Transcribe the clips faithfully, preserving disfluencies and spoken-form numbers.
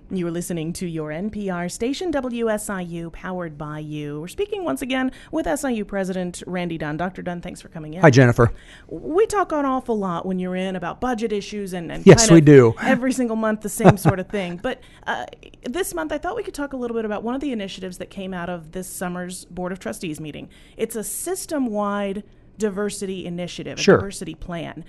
You are listening to your N P R station, W S I U, powered by you. We're speaking once again with S I U President Randy Dunn. Doctor Dunn, thanks for coming in. Hi, Jennifer. We talk an awful lot when you're in about budget issues and, and yes, kind we of do. every single month the same sort of thing. But uh, this month I thought we could talk a little bit about one of the initiatives that came out of this summer's Board of Trustees meeting. It's a system-wide diversity initiative, a sure. diversity plan.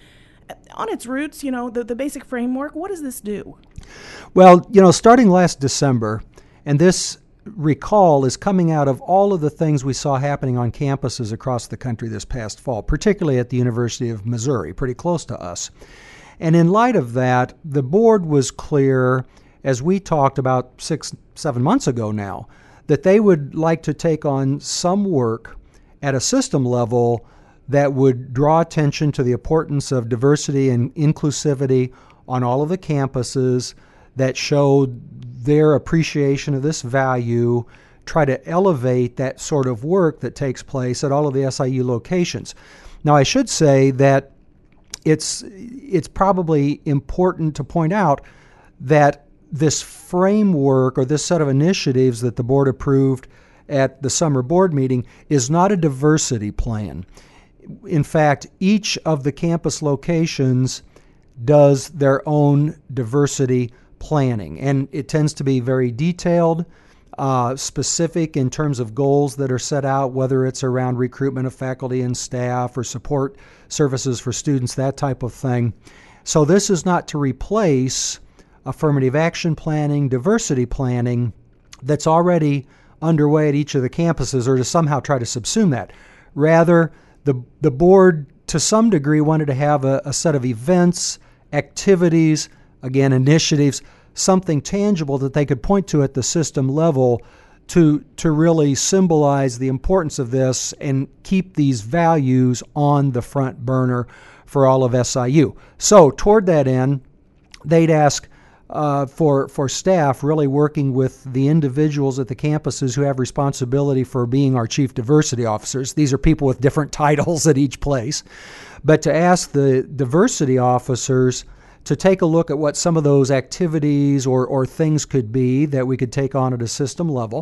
On its roots, you know, the, the basic framework, what does this do? Well, you know, starting last December, and this recall is coming out of all of the things we saw happening on campuses across the country this past fall, particularly at the University of Missouri, pretty close to us. And in light of that, the board was clear, as we talked about six, seven months ago now, that they would like to take on some work at a system level that would draw attention to the importance of diversity and inclusivity on all of the campuses, that showed their appreciation of this value, try to elevate that sort of work that takes place at all of the S I U locations. Now, I should say that it's it's probably important to point out that this framework or this set of initiatives that the board approved at the summer board meeting is not a diversity plan. In fact, each of the campus locations does their own diversity planning, and it tends to be very detailed, uh, specific in terms of goals that are set out, whether it's around recruitment of faculty and staff or support services for students, that type of thing. So this is not to replace affirmative action planning, diversity planning that's already underway at each of the campuses, or to somehow try to subsume that. Rather, The, the board, to some degree, wanted to have a, a set of events, activities, again, initiatives, something tangible that they could point to at the system level to, to really symbolize the importance of this and keep these values on the front burner for all of S I U. So toward that end, they'd ask Uh, for for staff really working with the individuals at the campuses who have responsibility for being our chief diversity officers. These are people with different titles at each place. But to ask the diversity officers to take a look at what some of those activities or, or things could be that we could take on at a system level.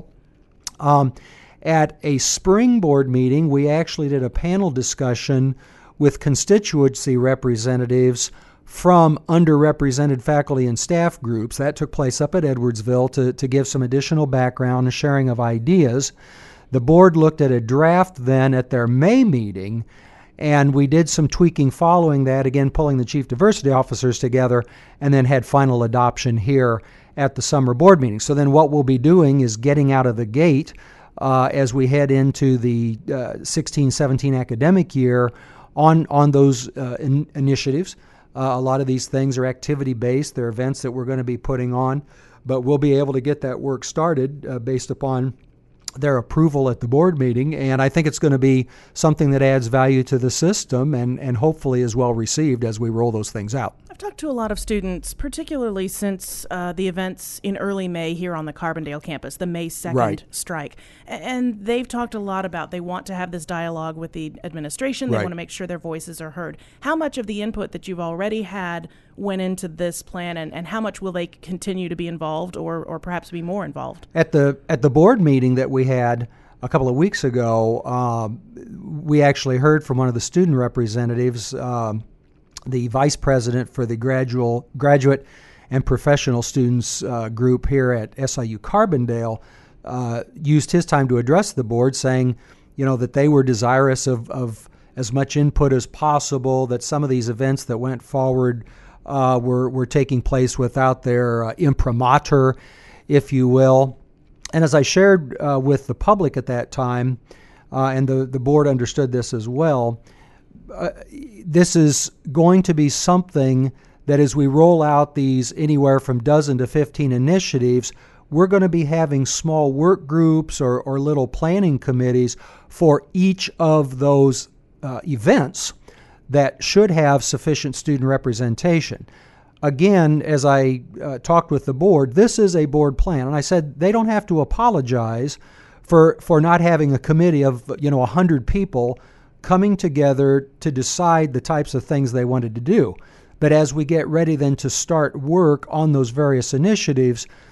Um, at a spring board meeting, we actually did a panel discussion with constituency representatives from underrepresented faculty and staff groups. That took place up at Edwardsville to, to give some additional background and sharing of ideas. The board looked at a draft then at their May meeting, and we did some tweaking following that, again pulling the chief diversity officers together, and then had final adoption here at the summer board meeting. So then what we'll be doing is getting out of the gate uh, as we head into the uh, sixteen seventeen academic year on, on those uh, in, initiatives. Uh, a lot of these things are activity-based. They're events that we're going to be putting on, but we'll be able to get that work started uh, based upon their approval at the board meeting, and I think it's going to be something that adds value to the system and, and hopefully is well received as we roll those things out. I've talked to a lot of students, particularly since uh, the events in early May here on the Carbondale campus, the May second right. strike. And they've talked a lot about they want to have this dialogue with the administration. They right. want to make sure their voices are heard. How much of the input that you've already had went into this plan, and, and how much will they continue to be involved or, or perhaps be more involved? At the at the board meeting that we had a couple of weeks ago, um, we actually heard from one of the student representatives, um, the vice president for the gradual, graduate and professional students uh, group here at S I U Carbondale, uh, used his time to address the board, saying, you know, that they were desirous of, of as much input as possible, that some of these events that went forward uh, were, were taking place without their uh, imprimatur, if you will. And as I shared uh, with the public at that time, uh, and the, the board understood this as well, uh, this is going to be something that as we roll out these anywhere from dozen to fifteen initiatives, we're going to be having small work groups or, or little planning committees for each of those uh, events that should have sufficient student representation. Again, as I uh, talked with the board, this is a board plan, and I said they don't have to apologize for for not having a committee of, you know, one hundred people coming together to decide the types of things they wanted to do. But as we get ready then to start work on those various initiatives,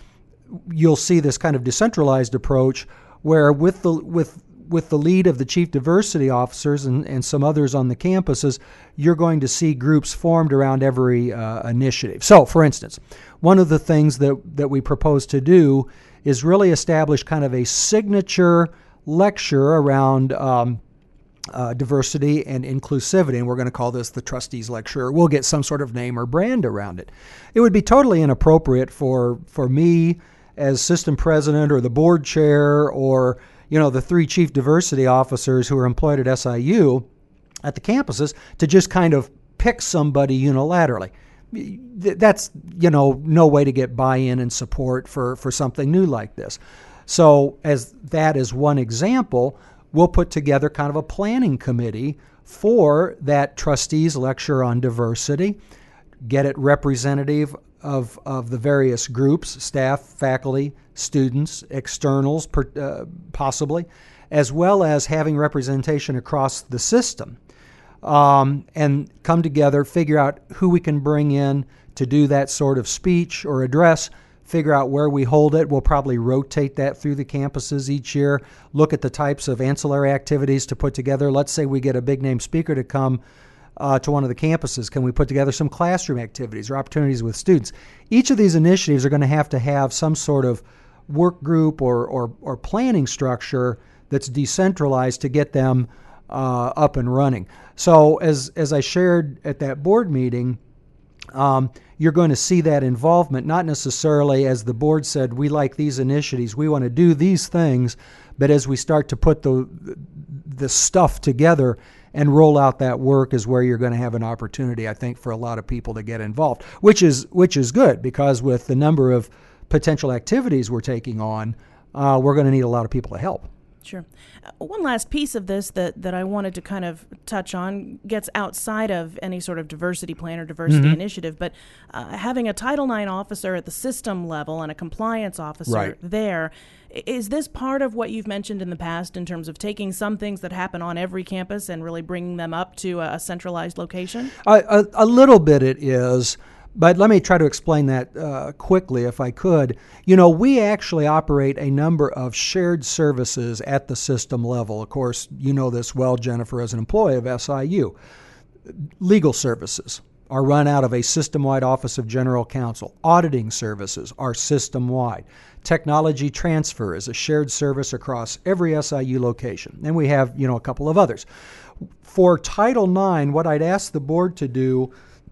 you'll see this kind of decentralized approach where with the with with the lead of the chief diversity officers and, and some others on the campuses, you're going to see groups formed around every uh, initiative. So, for instance, one of the things that, that we propose to do is really establish kind of a signature lecture around um, uh, diversity and inclusivity, and we're going to call this the Trustees Lecture. We'll get some sort of name or brand around it. It would be totally inappropriate for, for me as system president or the board chair or you know, the three chief diversity officers who are employed at S I U at the campuses to just kind of pick somebody unilaterally. That's, you know, no way to get buy-in and support for, for something new like this. So as that is one example, we'll put together kind of a planning committee for that trustees lecture on diversity, get it representative of, of the various groups, staff, faculty, students, externals per, uh, possibly, as well as having representation across the system, um, and come together, figure out who we can bring in to do that sort of speech or address, figure out where we hold it. We'll probably rotate that through the campuses each year, look at the types of ancillary activities to put together. Let's say we get a big name speaker to come Uh, to one of the campuses. Can we put together some classroom activities or opportunities with students? Each of these initiatives are going to have to have some sort of work group or, or, or planning structure that's decentralized to get them uh, up and running. So as, as I shared at that board meeting, um, you're going to see that involvement, not necessarily as the board said, we like these initiatives, we want to do these things, but as we start to put the, the stuff together and roll out that work is where you're going to have an opportunity, I think, for a lot of people to get involved, which is which is good because with the number of potential activities we're taking on, uh, we're going to need a lot of people to help. Sure. Uh, one last piece of this that, that I wanted to kind of touch on gets outside of any sort of diversity plan or diversity Mm-hmm. initiative, but uh, having a Title nine officer at the system level and a compliance officer Right. there, is this part of what you've mentioned in the past in terms of taking some things that happen on every campus and really bringing them up to a, a centralized location? A, a, a little bit it is. But let me try to explain that uh, quickly if I could. You know, we actually operate a number of shared services at the system level. Of course, you know this well, Jennifer, as an employee of S I U. Legal services are run out of a system-wide Office of General Counsel. Auditing services are system-wide. Technology transfer is a shared service across every S I U location. And we have, you know, a couple of others. For Title nine, what I'd ask the board to do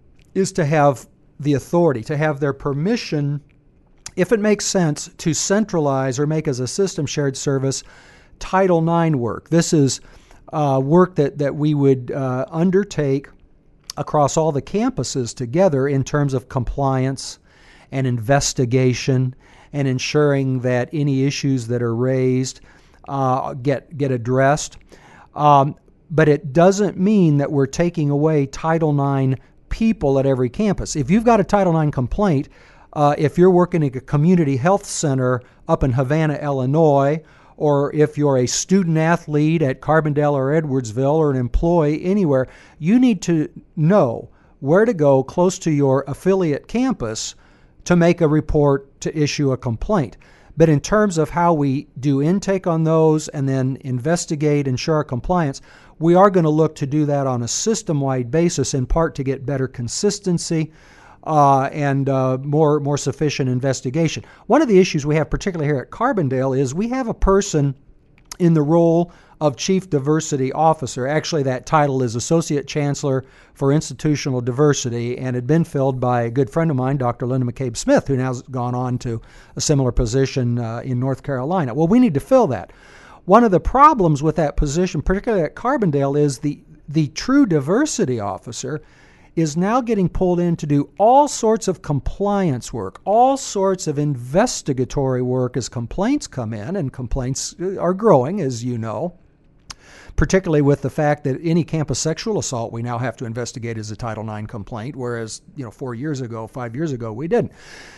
is to have the authority, to have their permission, if it makes sense, to centralize or make as a system shared service Title nine work. This is uh, work that, that we would uh, undertake across all the campuses together in terms of compliance and investigation and ensuring that any issues that are raised uh, get, get addressed. Um, but it doesn't mean that we're taking away Title nine people at every campus. If you've got a Title nine complaint, uh, if you're working at a community health center up in Havana, Illinois, or if you're a student athlete at Carbondale or Edwardsville or an employee anywhere, you need to know where to go close to your affiliate campus to make a report to issue a complaint. But in terms of how we do intake on those and then investigate, ensure compliance, we are going to look to do that on a system-wide basis, in part to get better consistency uh, and uh, more more sufficient investigation. One of the issues we have, particularly here at Carbondale, is we have a person in the role of Chief Diversity Officer. Actually, that title is Associate Chancellor for Institutional Diversity and had been filled by a good friend of mine, Doctor Linda McCabe Smith, who now has gone on to a similar position uh, in North Carolina. Well, we need to fill that. One of the problems with that position, particularly at Carbondale, is the, the true diversity officer is now getting pulled in to do all sorts of compliance work, all sorts of investigatory work as complaints come in, and complaints are growing, as you know, particularly with the fact that any campus sexual assault we now have to investigate as a Title nine complaint, whereas, you know, four years ago, five years ago, we didn't.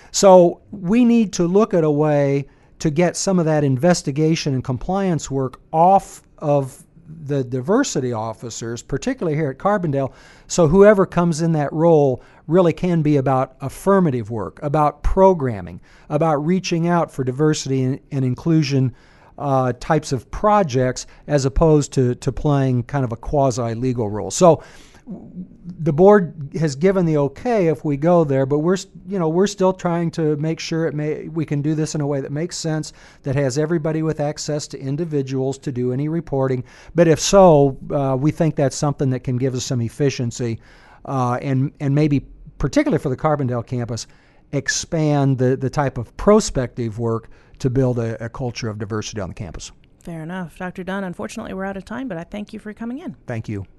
So we need to look at a way to get some of that investigation and compliance work off of the diversity officers, particularly here at Carbondale, so whoever comes in that role really can be about affirmative work, about programming, about reaching out for diversity and, and inclusion uh, types of projects, as opposed to, to playing kind of a quasi-legal role. So the board has given the okay if we go there, but we're you know we're still trying to make sure it may we can do this in a way that makes sense, that has everybody with access to individuals to do any reporting. But if so, uh, we think that's something that can give us some efficiency, uh, and and maybe particularly for the Carbondale campus, expand the the type of prospective work to build a, a culture of diversity on the campus. Fair enough, Doctor Dunn. Unfortunately, we're out of time, but I thank you for coming in. Thank you.